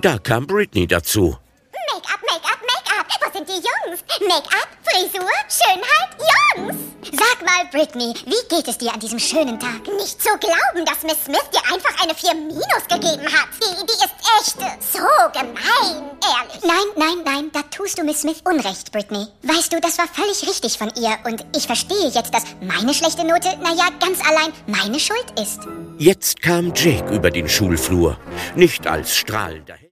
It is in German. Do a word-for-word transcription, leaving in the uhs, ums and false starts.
Da kam Britney dazu. Make-up, Make-up, Make-up. Wo sind die Jungs? Make-up, Frisur, Schönheit, Jungs. Sag mal, Britney, wie geht es dir an diesem schönen Tag? Nicht zu glauben, dass Miss Smith dir einfach eine vier Minus gegeben hat. Die, die ist echt so gemein, ehrlich. Nein, nein, nein, da tust du Miss Smith Unrecht, Britney. Weißt du, das war völlig richtig von ihr. Und ich verstehe jetzt, dass meine schlechte Note, naja, ganz allein meine Schuld ist. Jetzt kam Jake über den Schulflur. Nicht als strahlender